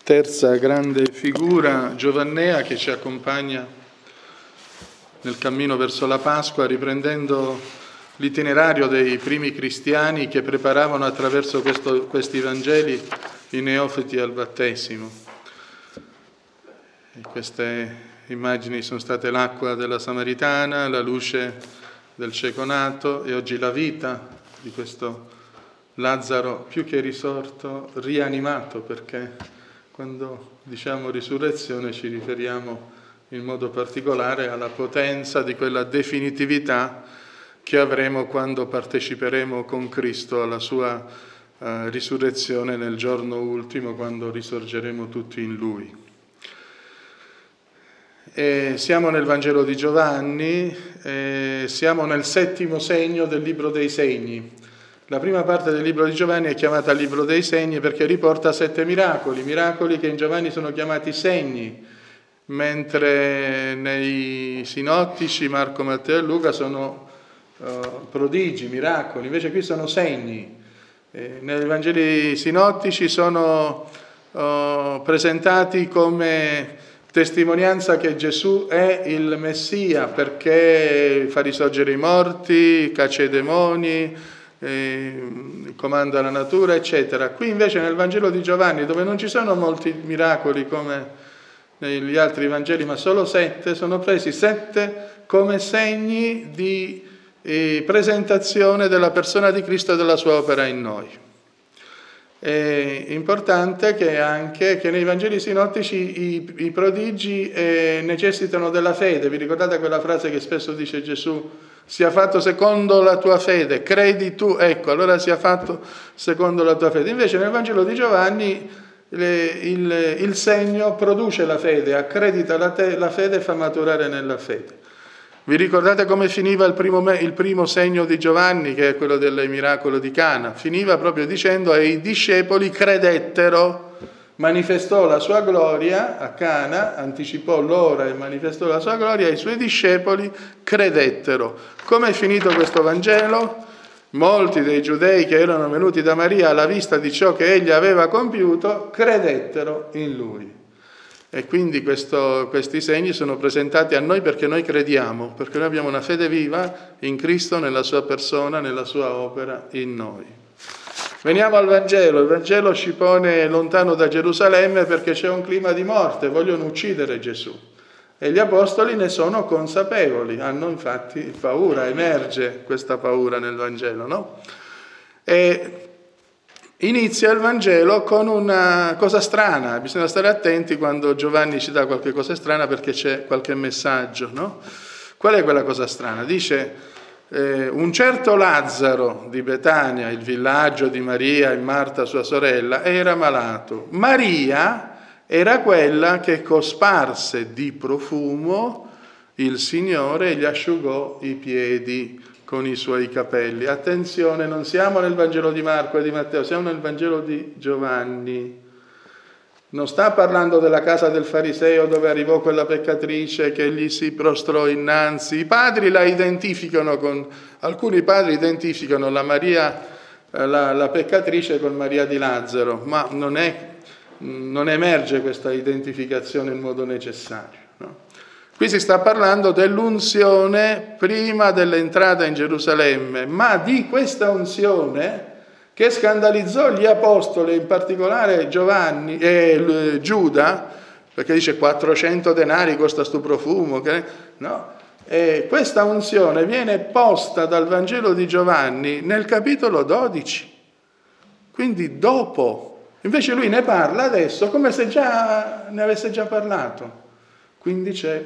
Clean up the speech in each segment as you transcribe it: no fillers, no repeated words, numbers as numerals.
terza grande figura giovannea che ci accompagna nel cammino verso la Pasqua, riprendendo l'itinerario dei primi cristiani che preparavano attraverso questi Vangeli i neofiti al battesimo. E queste immagini sono state l'acqua della Samaritana, la luce del cieco nato e oggi la vita di questo Lazzaro più che risorto, rianimato, perché quando diciamo risurrezione ci riferiamo in modo particolare alla potenza di quella definitività che avremo quando parteciperemo con Cristo alla sua risurrezione nel giorno ultimo, quando risorgeremo tutti in Lui. E siamo nel Vangelo di Giovanni, siamo nel settimo segno del Libro dei Segni. La prima parte del Libro di Giovanni è chiamata Libro dei Segni perché riporta 7 miracoli che in Giovanni sono chiamati segni, mentre nei sinottici Marco, Matteo e Luca sono prodigi, miracoli, invece qui sono segni. Nei Vangeli sinottici sono presentati come testimonianza che Gesù è il Messia, perché fa risorgere i morti, caccia i demoni, comanda la natura, eccetera. Qui invece nel Vangelo di Giovanni, dove non ci sono molti miracoli come negli altri Vangeli, ma solo 7, sono presi 7 come segni di presentazione della persona di Cristo e della sua opera in noi. È importante che nei Vangeli sinottici i prodigi necessitano della fede. Vi ricordate quella frase che spesso dice Gesù? Sia fatto secondo la tua fede, credi tu, ecco, allora sia fatto secondo la tua fede. Invece nel Vangelo di Giovanni il segno produce la fede, accredita la fede e fa maturare nella fede. Vi ricordate come finiva il primo segno di Giovanni, che è quello del miracolo di Cana? Finiva proprio dicendo: e i discepoli credettero. Manifestò la sua gloria a Cana, anticipò l'ora e manifestò la sua gloria, e i suoi discepoli credettero. Come è finito questo Vangelo? Molti dei giudei che erano venuti da Maria alla vista di ciò che egli aveva compiuto, credettero in lui. E quindi questi segni sono presentati a noi perché noi crediamo, perché noi abbiamo una fede viva in Cristo, nella sua persona, nella sua opera in noi. Veniamo al Vangelo. Il Vangelo ci pone lontano da Gerusalemme perché c'è un clima di morte, vogliono uccidere Gesù. E gli apostoli ne sono consapevoli, hanno infatti paura, emerge questa paura nel Vangelo, no? E inizia il Vangelo con una cosa strana, bisogna stare attenti quando Giovanni ci dà qualche cosa strana perché c'è qualche messaggio, no? Qual è quella cosa strana? Dice: un certo Lazzaro di Betania, il villaggio di Maria e Marta sua sorella, era malato. Maria era quella che cosparse di profumo il Signore e gli asciugò i piedi con i suoi capelli. Attenzione, non siamo nel Vangelo di Marco e di Matteo, siamo nel Vangelo di Giovanni. Non sta parlando della casa del fariseo dove arrivò quella peccatrice che gli si prostrò innanzi. I padri la identificano alcuni padri identificano la Maria, la peccatrice con Maria di Lazzaro, ma non emerge questa identificazione in modo necessario, no? Qui si sta parlando dell'unzione prima dell'entrata in Gerusalemme, ma di questa unzione che scandalizzò gli apostoli, in particolare Giovanni e Giuda, perché dice 400 denari costa sto profumo, no? E questa unzione viene posta dal Vangelo di Giovanni nel capitolo 12, quindi dopo. Invece lui ne parla adesso come se già ne avesse già parlato. Quindi c'è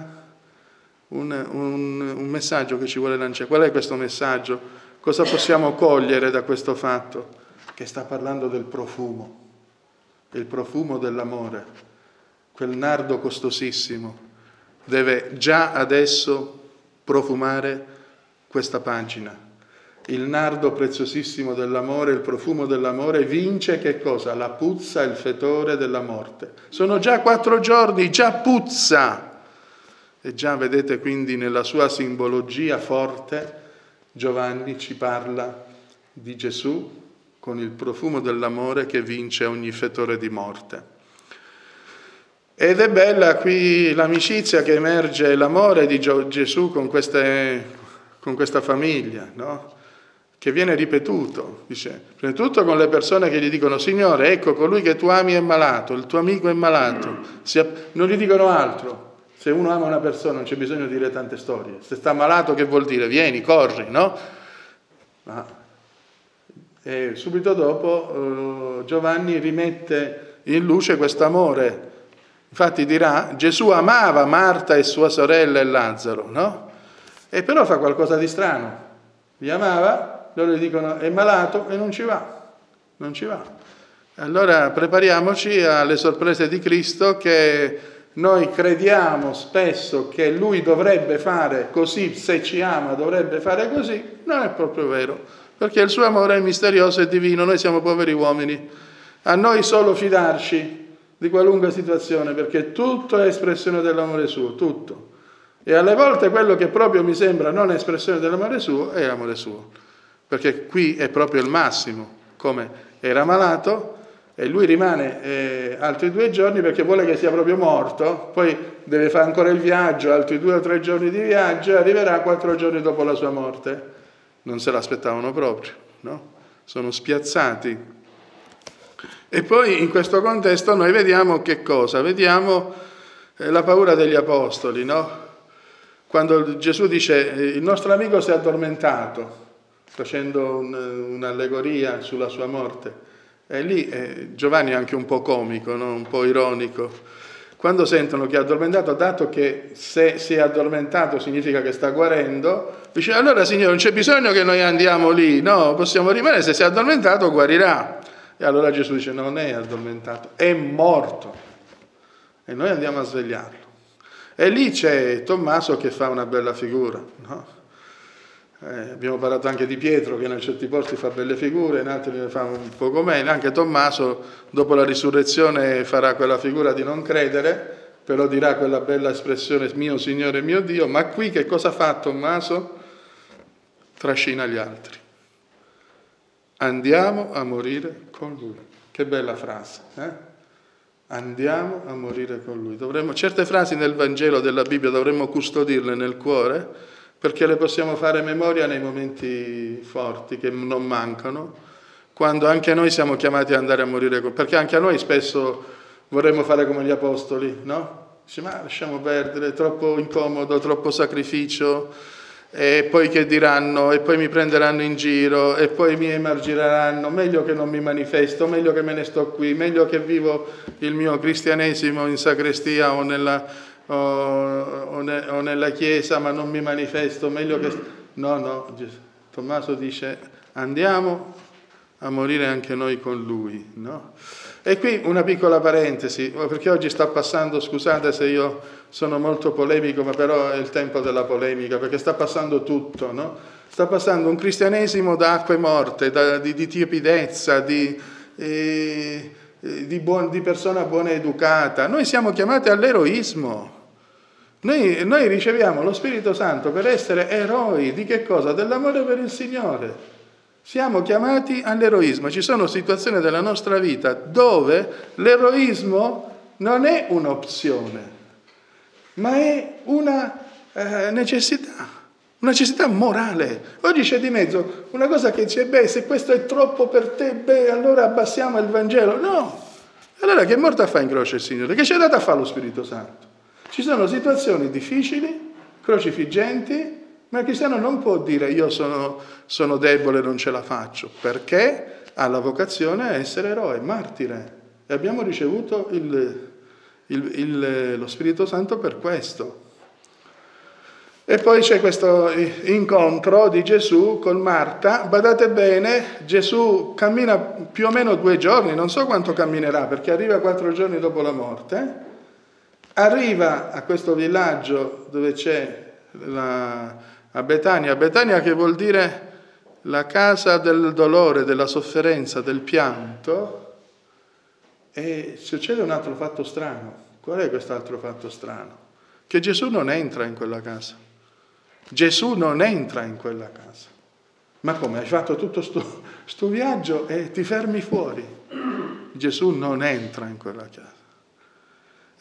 un messaggio che ci vuole lanciare. Qual è questo messaggio? Cosa possiamo cogliere da questo fatto? Che sta parlando del profumo, il profumo dell'amore. Quel nardo costosissimo deve già adesso profumare questa pagina. Il nardo preziosissimo dell'amore, il profumo dell'amore vince che cosa? La puzza, il fetore della morte. Sono già 4 giorni, già puzza. E già vedete quindi nella sua simbologia forte Giovanni ci parla di Gesù con il profumo dell'amore che vince ogni fetore di morte. Ed è bella qui l'amicizia che emerge, l'amore di Gesù con questa famiglia, no? Che viene ripetuto, dice, prima di tutto con le persone che gli dicono: Signore, ecco, colui che tu ami è malato, il tuo amico è malato. Non gli dicono altro. Se uno ama una persona non c'è bisogno di dire tante storie. Se sta malato, che vuol dire? Vieni, corri, no? E subito dopo Giovanni rimette in luce questo amore. Infatti dirà: Gesù amava Marta e sua sorella e Lazzaro, no? E però fa qualcosa di strano. Li amava, loro gli dicono: è malato, e non ci va. Allora prepariamoci alle sorprese di Cristo, che noi crediamo spesso che Lui dovrebbe fare così, se ci ama dovrebbe fare così. Non è proprio vero, perché il suo amore è misterioso e divino. Noi siamo poveri uomini, a noi solo fidarci di qualunque situazione, perché tutto è espressione dell'amore suo, tutto. E alle volte quello che proprio mi sembra non espressione dell'amore suo è l'amore suo, perché qui è proprio il massimo. Come era malato e lui rimane altri 2 giorni perché vuole che sia proprio morto, poi deve fare ancora il viaggio, altri 2 o 3 giorni di viaggio, e arriverà 4 giorni dopo la sua morte. Non se l'aspettavano proprio, no? Sono spiazzati. E poi in questo contesto noi vediamo che cosa? Vediamo la paura degli apostoli, no? Quando Gesù dice: il nostro amico si è addormentato, facendo un'allegoria sulla sua morte. E lì Giovanni è anche un po' comico, no? Un po' ironico. Quando sentono che è addormentato, dato che se si è addormentato significa che sta guarendo, dice: allora Signore, non c'è bisogno che noi andiamo lì, no? Possiamo rimanere, se si è addormentato guarirà. E allora Gesù dice: non è addormentato, è morto. E noi andiamo a svegliarlo. E lì c'è Tommaso che fa una bella figura, no? Abbiamo parlato anche di Pietro, che in certi posti fa belle figure, in altri ne fa un poco meno. Anche Tommaso dopo la risurrezione farà quella figura di non credere, però dirà quella bella espressione: mio Signore, mio Dio. Ma qui che cosa fa Tommaso? Trascina gli altri. Andiamo a morire con lui. Che bella frase, eh? Andiamo a morire con lui. Certe frasi nel Vangelo della Bibbia dovremmo custodirle nel cuore, perché le possiamo fare memoria nei momenti forti che non mancano, quando anche noi siamo chiamati ad andare a morire con lui. Perché anche a noi spesso vorremmo fare come gli apostoli, no? Dice: ma lasciamo perdere, troppo incomodo, troppo sacrificio, e poi che diranno, e poi mi prenderanno in giro, e poi mi emargineranno, meglio che non mi manifesto, meglio che me ne sto qui, meglio che vivo il mio cristianesimo in sacrestia o nella chiesa, ma non mi manifesto, meglio che... No, Tommaso dice: andiamo a morire anche noi con lui, no? E qui una piccola parentesi, perché oggi sta passando, scusate se io sono molto polemico, ma però è il tempo della polemica, perché sta passando tutto, no? Sta passando un cristianesimo da acque morte, di tiepidezza, di persona buona educata. Noi siamo chiamati all'eroismo. Noi riceviamo lo Spirito Santo per essere eroi di che cosa? Dell'amore per il Signore. Siamo chiamati all'eroismo. Ci sono situazioni della nostra vita dove l'eroismo non è un'opzione, ma è una necessità morale. Oggi c'è di mezzo una cosa che dice: se questo è troppo per te, allora abbassiamo il Vangelo. No! Allora che morta fa in croce il Signore? Che ci ha dato a fare lo Spirito Santo? Ci sono situazioni difficili, crocifiggenti, ma il cristiano non può dire: io sono debole, non ce la faccio, perché ha la vocazione a essere eroe, martire. E abbiamo ricevuto lo Spirito Santo per questo. E poi c'è questo incontro di Gesù con Marta. Badate bene, Gesù cammina più o meno 2 giorni, non so quanto camminerà, perché arriva 4 giorni dopo la morte. Arriva a questo villaggio dove c'è a Betania che vuol dire la casa del dolore, della sofferenza, del pianto, e succede un altro fatto strano. Qual è quest'altro fatto strano? Che Gesù non entra in quella casa. Gesù non entra in quella casa. Ma come? Hai fatto tutto sto viaggio e ti fermi fuori? Gesù non entra in quella casa.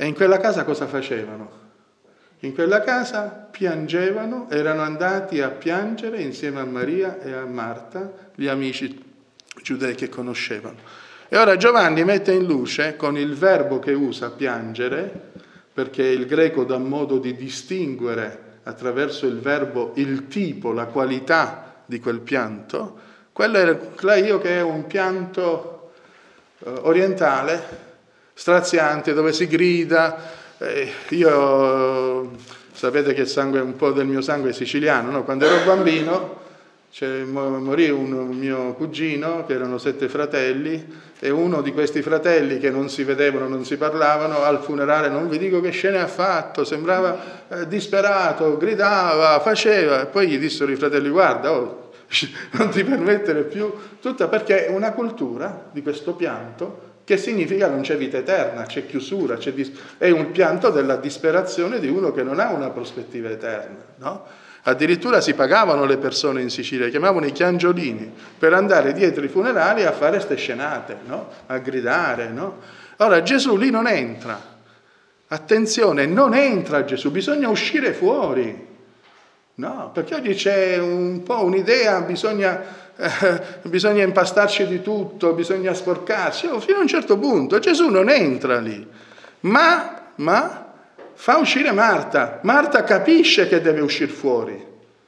E in quella casa cosa facevano? In quella casa piangevano, erano andati a piangere insieme a Maria e a Marta, gli amici giudei che conoscevano. E ora Giovanni mette in luce, con il verbo che usa, piangere, perché il greco dà modo di distinguere attraverso il verbo il tipo, la qualità di quel pianto. Quello era claio, che è un pianto orientale, straziante, dove si grida. Io sapete che un po' del mio sangue è siciliano, no? Quando ero bambino morì un mio cugino, che erano 7 fratelli, e uno di questi fratelli, che non si vedevano, non si parlavano, al funerale non vi dico che scene ha fatto, sembrava disperato, gridava, faceva, e poi gli dissero i fratelli: guarda, non ti permettere più, tutta perché è una cultura di questo pianto, che significa non c'è vita eterna, c'è chiusura, è un pianto della disperazione di uno che non ha una prospettiva eterna, no? Addirittura si pagavano le persone in Sicilia, chiamavano i chiangiolini, per andare dietro i funerali a fare ste scenate, no? A gridare, no? Ora Gesù lì non entra, attenzione, non entra Gesù, bisogna uscire fuori, no? Perché oggi c'è un po' un'idea, bisogna impastarci di tutto, bisogna sporcarsi, fino a un certo punto. Gesù non entra lì, ma fa uscire Marta. Marta capisce che deve uscire fuori,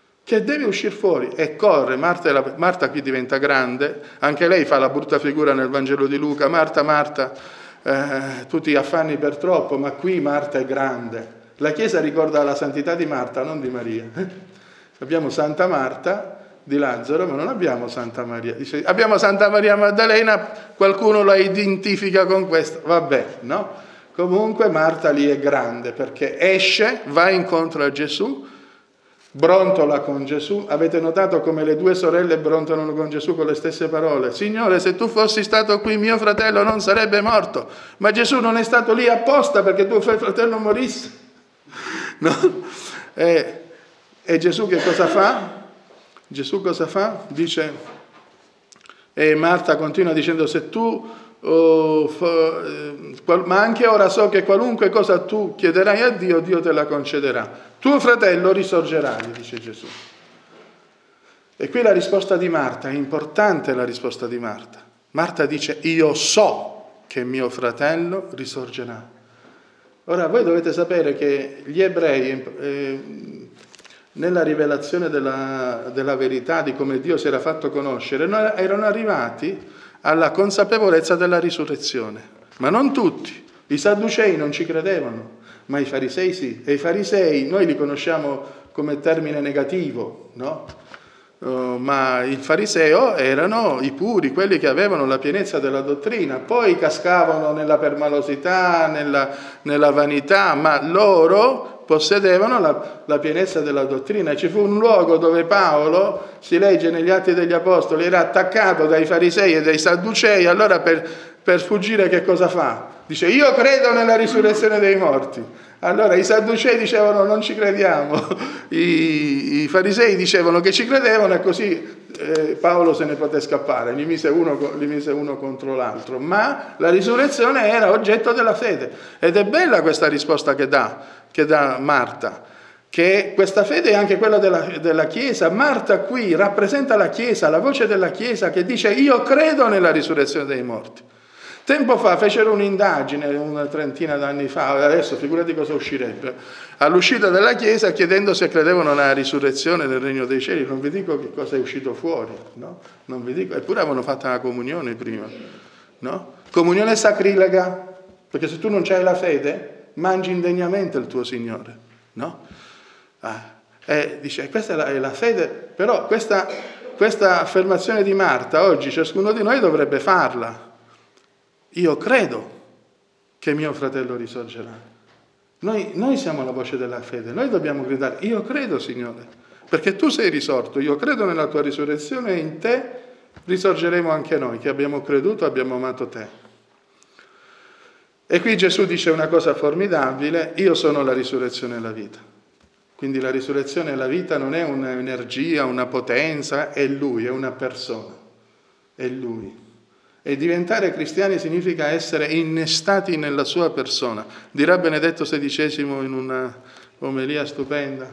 e corre. Marta qui diventa grande, anche lei fa la brutta figura nel Vangelo di Luca: Marta, tu ti affanni per troppo, ma qui Marta è grande. La Chiesa ricorda la santità di Marta, non di Maria. Abbiamo Santa Marta di Lazzaro, ma non abbiamo Santa Maria. Abbiamo Santa Maria Maddalena, qualcuno la identifica con questo, vabbè, no? Comunque Marta lì è grande, perché esce, va incontro a Gesù, brontola con Gesù. Avete notato come le 2 sorelle brontolano con Gesù con le stesse parole? Signore, se tu fossi stato qui, mio fratello non sarebbe morto. Ma Gesù non è stato lì apposta perché tuo fratello morisse, no? E Gesù che cosa fa? Gesù cosa fa? Dice, e Marta continua dicendo: se tu, ma anche ora so che qualunque cosa tu chiederai a Dio, Dio te la concederà. Tuo fratello risorgerà, gli dice Gesù. E qui la risposta di Marta, è importante la risposta di Marta. Marta dice: io so che mio risorgerà. Ora voi dovete sapere che gli ebrei, nella rivelazione della verità di come Dio si era fatto conoscere, erano arrivati alla consapevolezza della risurrezione, ma non tutti. I Sadducei non ci credevano, ma i Farisei sì. E i Farisei noi li conosciamo come termine negativo, no? Ma il fariseo erano i puri, quelli che avevano la pienezza della dottrina, poi cascavano nella permalosità, nella vanità, ma loro possedevano la pienezza della dottrina. E ci fu un luogo dove Paolo, si legge negli Atti degli Apostoli, era attaccato dai farisei e dai sadducei. Allora per fuggire che cosa fa? Dice: io credo nella risurrezione dei morti. Allora i sadducei dicevano: non ci crediamo, i farisei dicevano che ci credevano, e così Paolo se ne poté scappare, li mise uno contro l'altro. Ma la risurrezione era oggetto della fede, ed è bella questa risposta che dà Marta, che questa fede è anche quella della Chiesa. Marta qui rappresenta la Chiesa, la voce della Chiesa, che dice: io credo nella risurrezione dei morti. Tempo fa fecero un'indagine, una trentina d'anni fa, adesso figurati cosa uscirebbe, all'uscita della Chiesa, chiedendo se credevano nella risurrezione del Regno dei Cieli. Non vi dico che cosa è uscito fuori, no? Non vi dico, eppure avevano fatto la comunione prima, no? Comunione sacrilega, perché se tu non c'hai la fede, mangi indegnamente il tuo Signore, no? Dice, questa è la fede, però questa affermazione di Marta oggi ciascuno di noi dovrebbe farla. Io credo che mio fratello risorgerà. Noi siamo la voce della fede, noi dobbiamo gridare: io credo, Signore, perché tu sei risorto, io credo nella tua risurrezione, e in te risorgeremo anche noi, che abbiamo creduto, abbiamo amato te. E qui Gesù dice una cosa formidabile: io sono la risurrezione e la vita. Quindi la risurrezione e la vita non è un'energia, una potenza, è Lui, è una persona, è Lui. E diventare cristiani significa essere innestati nella sua persona. Dirà Benedetto XVI in una omelia stupenda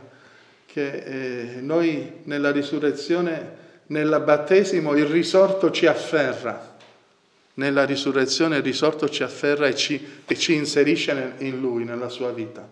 che noi nella risurrezione, nel battesimo, il risorto ci afferra. Nella risurrezione il risorto ci afferra e ci inserisce in Lui, nella sua vita.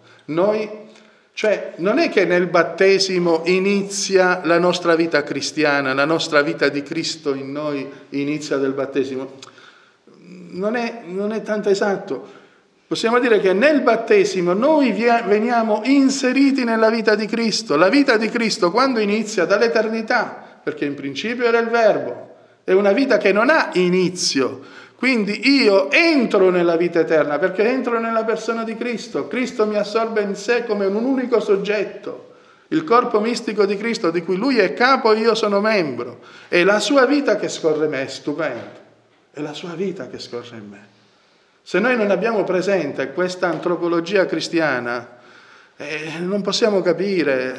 Cioè, non è che nel battesimo inizia la nostra vita cristiana, la nostra vita di Cristo in noi inizia del battesimo. Non è tanto esatto. Possiamo dire che nel battesimo noi veniamo inseriti nella vita di Cristo. La vita di Cristo quando inizia? Dall'eternità, perché in principio era il Verbo. È una vita che non ha inizio. Quindi io entro nella vita eterna perché entro nella persona di Cristo. Cristo mi assorbe in sé come un unico soggetto. Il corpo mistico di Cristo di cui Lui è capo e io sono membro. È la sua vita che scorre in me, è stupendo. È la sua vita che scorre in me. Se noi non abbiamo presente questa antropologia cristiana, non possiamo capire.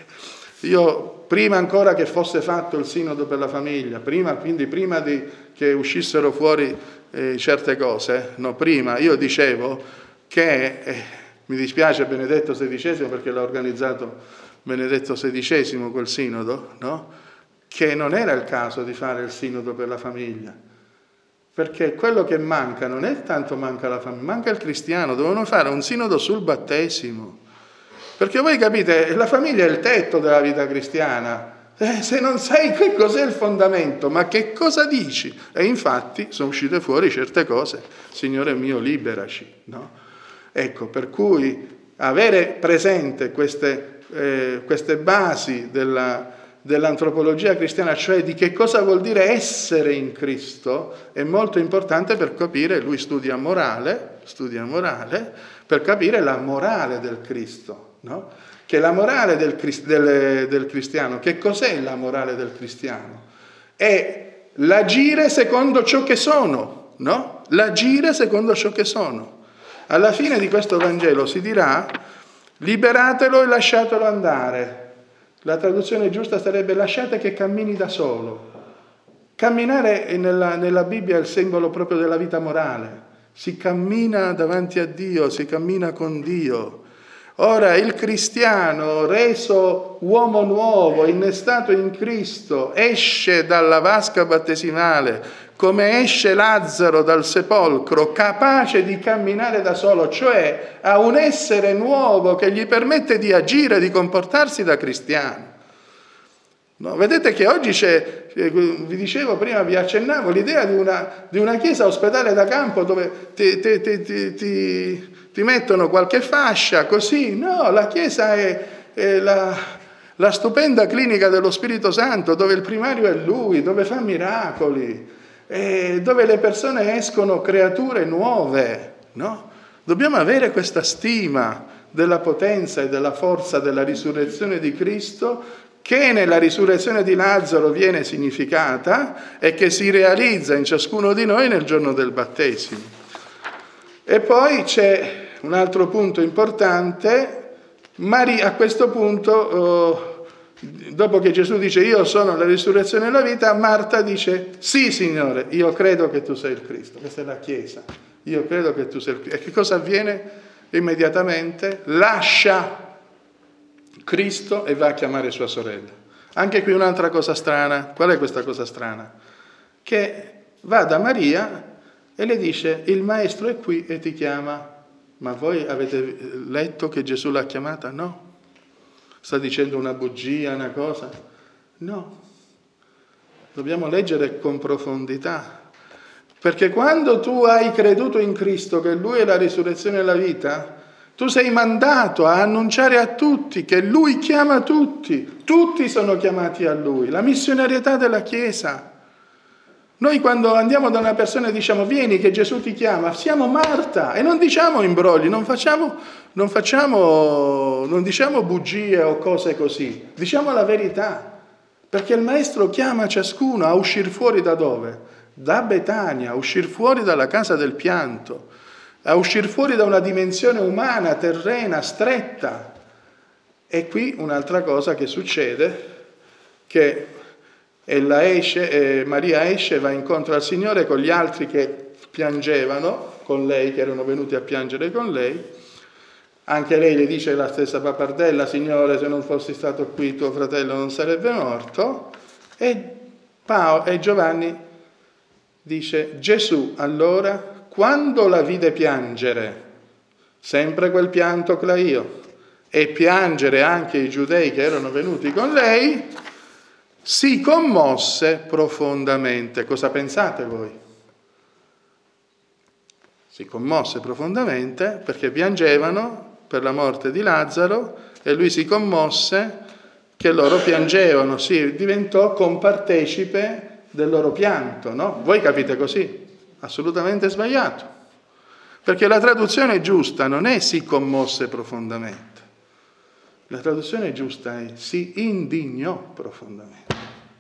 Io, prima ancora che fosse fatto il sinodo per la famiglia, prima che uscissero fuori certe cose, io dicevo che, mi dispiace Benedetto XVI perché l'ha organizzato Benedetto XVI quel sinodo, no? Che non era il caso di fare il sinodo per la famiglia, perché quello che manca non è tanto manca la famiglia, manca il cristiano. Dovevano fare un sinodo sul battesimo, perché voi capite, la famiglia è il tetto della vita cristiana. Se non sai che cos'è il fondamento, ma che cosa dici? E infatti sono uscite fuori certe cose. Signore mio, liberaci, no? Ecco, per cui avere presente queste basi dell'antropologia cristiana, cioè di che cosa vuol dire essere in Cristo, è molto importante per capire. Lui studia morale, per capire la morale del Cristo, no? Che la morale del cristiano, che cos'è la morale del cristiano? È l'agire secondo ciò che sono, no? L'agire secondo ciò che sono. Alla fine di questo Vangelo si dirà: liberatelo e lasciatelo andare. La traduzione giusta sarebbe: lasciate che cammini da solo. Camminare nella Bibbia è il simbolo proprio della vita morale. Si cammina davanti a Dio, si cammina con Dio. Ora il cristiano, reso uomo nuovo, innestato in Cristo, esce dalla vasca battesimale come esce Lazzaro dal sepolcro, capace di camminare da solo, cioè ha un essere nuovo che gli permette di agire, di comportarsi da cristiano. No, vedete che oggi c'è, vi dicevo prima, vi accennavo, l'idea di una chiesa ospedale da campo dove ti mettono qualche fascia, così. No, la chiesa è la stupenda clinica dello Spirito Santo, dove il primario è Lui, dove fa miracoli, dove le persone escono creature nuove, no? Dobbiamo avere questa stima della potenza e della forza della risurrezione di Cristo, che nella risurrezione di Lazzaro viene significata e che si realizza in ciascuno di noi nel giorno del battesimo. E poi c'è un altro punto importante. Maria, a questo punto, dopo che Gesù dice io sono la risurrezione e la vita, Marta dice sì Signore, io credo che tu sei il Cristo. Questa è la Chiesa. Io credo che tu sei il Cristo. E che cosa avviene? Immediatamente lascia Cristo e va a chiamare sua sorella. Anche qui un'altra cosa strana. Qual è questa cosa strana? Che va da Maria e le dice: il maestro è qui e ti chiama. Ma voi avete letto che Gesù l'ha chiamata? No. Sta dicendo una bugia, una cosa? No. Dobbiamo leggere con profondità. Perché quando tu hai creduto in Cristo, che Lui è la risurrezione e la vita, tu sei mandato a annunciare a tutti che Lui chiama tutti. Tutti sono chiamati a Lui. La missionarietà della Chiesa. Noi quando andiamo da una persona e diciamo vieni che Gesù ti chiama, siamo Marta e non diciamo imbrogli, non diciamo bugie o cose così, diciamo la verità, perché il Maestro chiama ciascuno a uscire fuori da dove? Da Betania, a uscire fuori dalla casa del pianto, a uscire fuori da una dimensione umana, terrena, stretta. E qui un'altra cosa che succede, che e Maria esce e va incontro al Signore con gli altri che piangevano con lei, che erano venuti a piangere con lei. Anche lei le dice la stessa pappardella: Signore, se non fossi stato qui tuo fratello non sarebbe morto. E Giovanni dice: Gesù allora, quando la vide piangere, sempre quel pianto claio, e piangere anche i giudei che erano venuti con lei, si commosse profondamente. Cosa pensate voi? Si commosse profondamente perché piangevano per la morte di Lazzaro e lui si commosse che loro piangevano, diventò compartecipe del loro pianto, no? Voi capite così? Assolutamente sbagliato. Perché la traduzione giusta non è si commosse profondamente. La traduzione giusta è si indignò profondamente.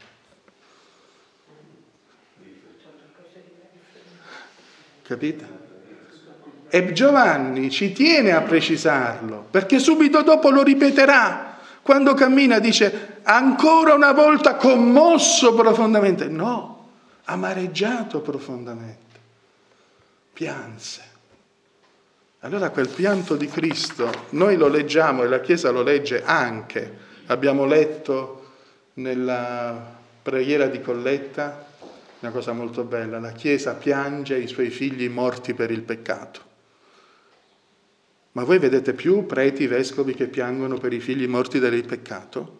Capite? E Giovanni ci tiene a precisarlo, perché subito dopo lo ripeterà. Quando cammina dice ancora una volta commosso profondamente. No, amareggiato profondamente. Pianse. Allora quel pianto di Cristo, noi lo leggiamo e la Chiesa lo legge anche. Abbiamo letto nella preghiera di Colletta una cosa molto bella: la Chiesa piange i suoi figli morti per il peccato. Ma voi vedete più preti, vescovi che piangono per i figli morti per il peccato?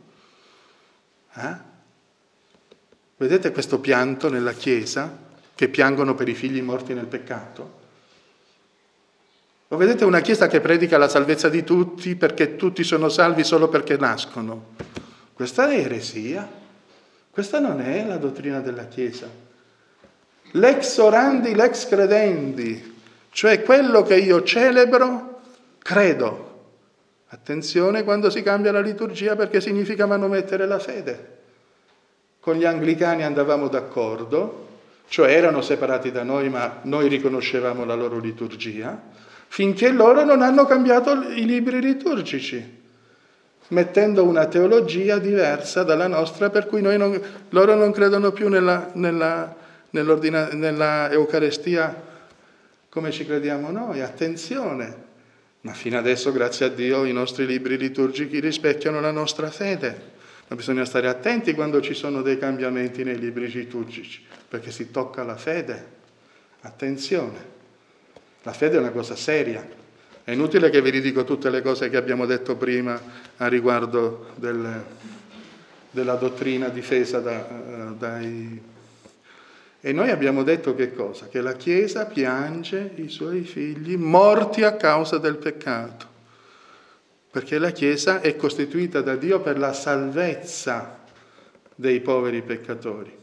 Vedete questo pianto nella Chiesa, che piangono per i figli morti nel peccato? O vedete una Chiesa che predica la salvezza di tutti perché tutti sono salvi solo perché nascono? Questa è eresia. Questa non è la dottrina della Chiesa. Lex orandi, lex credendi, cioè quello che io celebro, credo. Attenzione quando si cambia la liturgia, perché significa manomettere la fede. Con gli anglicani andavamo d'accordo, cioè erano separati da noi, ma noi riconoscevamo la loro liturgia, finché loro non hanno cambiato i libri liturgici, mettendo una teologia diversa dalla nostra, per cui loro non credono più nella Eucaristia come ci crediamo noi. Attenzione! Ma fino adesso, grazie a Dio, i nostri libri liturgici rispecchiano la nostra fede. Ma bisogna stare attenti quando ci sono dei cambiamenti nei libri liturgici, perché si tocca la fede. Attenzione! La fede è una cosa seria. È inutile che vi ridico tutte le cose che abbiamo detto prima a riguardo della dottrina difesa dai... E noi abbiamo detto che cosa? Che la Chiesa piange i suoi figli morti a causa del peccato, perché la Chiesa è costituita da Dio per la salvezza dei poveri peccatori.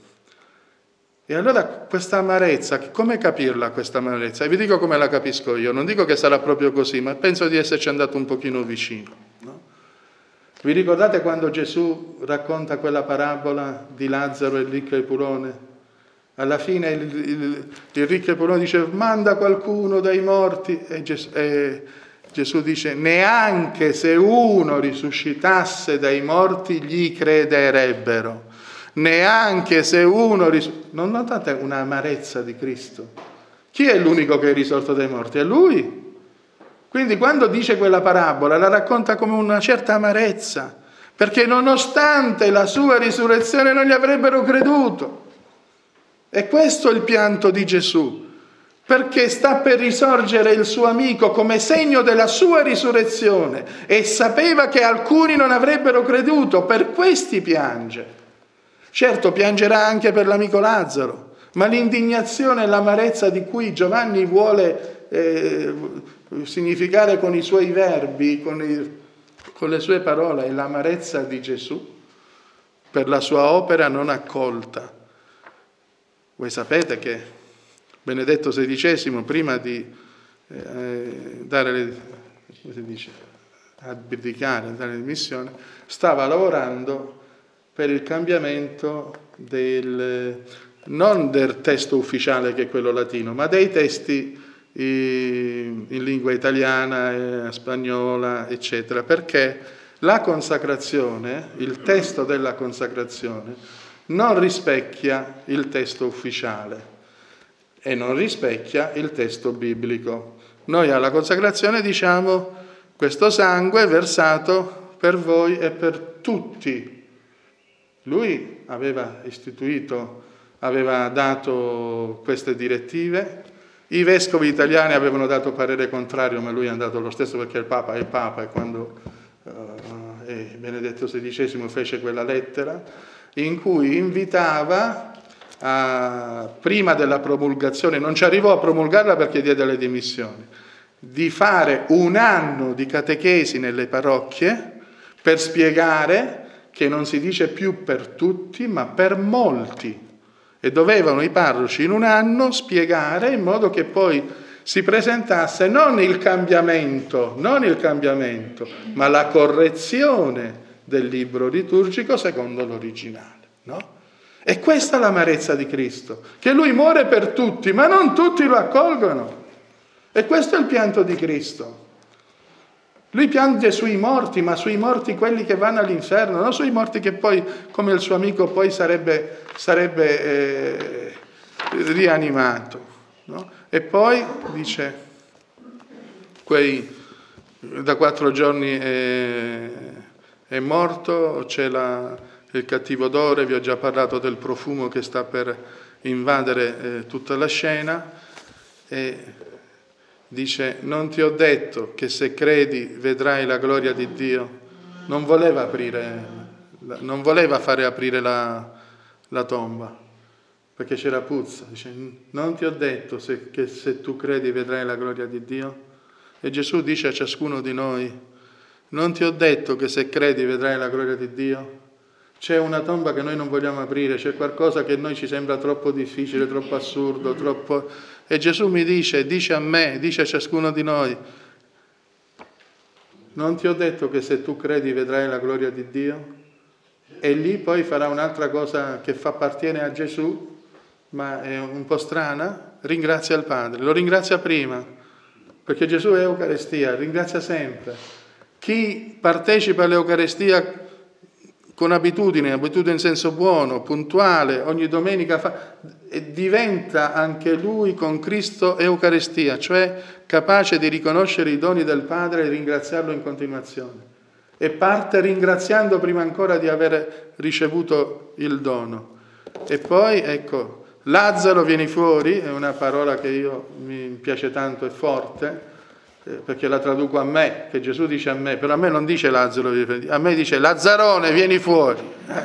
E allora questa amarezza, come capirla questa amarezza? E vi dico come la capisco io, non dico che sarà proprio così, ma penso di esserci andato un pochino vicino, no? Vi ricordate quando Gesù racconta quella parabola di Lazzaro e il ricco Epulone? Alla fine il ricco Epulone dice manda qualcuno dai morti e Gesù dice neanche se uno risuscitasse dai morti gli crederebbero. Neanche se uno non notate un'amarezza di Cristo? Chi è l'unico che è risorto dai morti? È Lui. Quindi quando dice quella parabola la racconta come una certa amarezza, perché nonostante la sua risurrezione non gli avrebbero creduto. E questo è il pianto di Gesù, perché sta per risorgere il suo amico come segno della sua risurrezione e sapeva che alcuni non avrebbero creduto, per questi piange. Certo, piangerà anche per l'amico Lazzaro, ma l'indignazione e l'amarezza di cui Giovanni vuole significare con i suoi verbi, con le sue parole, è l'amarezza di Gesù per la sua opera non accolta. Voi sapete che Benedetto XVI, prima di abdicare, dare le dimissioni, stava lavorando per il cambiamento non del testo ufficiale che è quello latino, ma dei testi in lingua italiana, spagnola, eccetera, perché la consacrazione, il testo della consacrazione, non rispecchia il testo ufficiale e non rispecchia il testo biblico. Noi alla consacrazione diciamo: questo sangue è versato per voi e per tutti. Lui aveva istituito, aveva dato queste direttive, i vescovi italiani avevano dato parere contrario, ma lui è andato lo stesso perché il Papa è il Papa, e quando Benedetto XVI fece quella lettera in cui invitava prima della promulgazione, non ci arrivò a promulgarla perché diede le dimissioni, di fare un anno di catechesi nelle parrocchie per spiegare che non si dice più per tutti ma per molti, e dovevano i parroci in un anno spiegare in modo che poi si presentasse non il cambiamento, ma la correzione del libro liturgico secondo l'originale, no? E questa è l'amarezza di Cristo, che Lui muore per tutti, ma non tutti lo accolgono. E questo è il pianto di Cristo. Lui piange sui morti, ma sui morti quelli che vanno all'inferno, non sui morti che poi, come il suo amico, poi sarebbe rianimato, no? E poi dice, da 4 giorni è morto, c'è il cattivo odore, vi ho già parlato del profumo che sta per invadere tutta la scena, e dice: non ti ho detto che se credi vedrai la gloria di Dio? Non voleva fare aprire la tomba, perché c'era puzza. Dice: non ti ho detto che se tu credi vedrai la gloria di Dio? E Gesù dice a ciascuno di noi: non ti ho detto che se credi vedrai la gloria di Dio? C'è una tomba che noi non vogliamo aprire, c'è qualcosa che a noi ci sembra troppo difficile, troppo assurdo, troppo... E Gesù mi dice a me, dice a ciascuno di noi: non ti ho detto che se tu credi vedrai la gloria di Dio? E lì poi farà un'altra cosa che appartiene a Gesù, ma è un po' strana: ringrazia il Padre. Lo ringrazia prima, perché Gesù è Eucaristia, ringrazia sempre. Chi partecipa all'Eucaristia con abitudine in senso buono, puntuale, ogni domenica diventa anche lui con Cristo Eucaristia, cioè capace di riconoscere i doni del Padre e ringraziarlo in continuazione. E parte ringraziando prima ancora di aver ricevuto il dono. E poi, ecco, Lazzaro vieni fuori, è una parola che mi piace tanto, è forte, perché la traduco a me, che Gesù dice a me, però a me non dice Lazzaro, a me dice Lazzarone vieni fuori,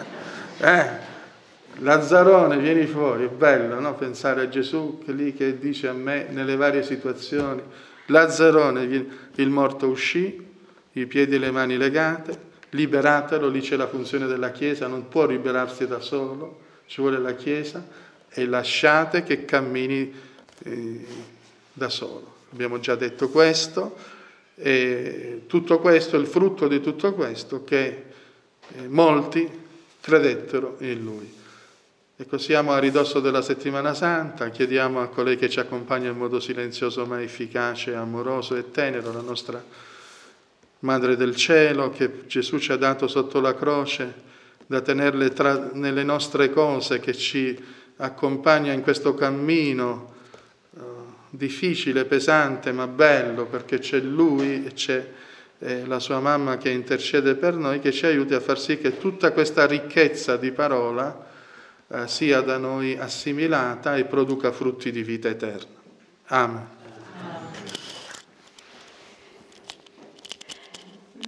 Lazzarone vieni fuori. È bello, no? Pensare a Gesù che dice a me nelle varie situazioni: Lazzarone, il morto uscì, i piedi e le mani legate, liberatelo. Lì c'è la funzione della Chiesa, non può liberarsi da solo, ci vuole la Chiesa, e lasciate che cammini da solo. Abbiamo già detto questo, e tutto questo, il frutto di tutto questo, che molti credettero in Lui. Ecco, siamo a ridosso della Settimana Santa, chiediamo a colei che ci accompagna in modo silenzioso ma efficace, amoroso e tenero, la nostra Madre del Cielo, che Gesù ci ha dato sotto la croce, da tenerle nelle nostre cose, che ci accompagna in questo cammino difficile, pesante, ma bello, perché c'è Lui e c'è la sua mamma che intercede per noi, che ci aiuti a far sì che tutta questa ricchezza di parola sia da noi assimilata e produca frutti di vita eterna. Amen.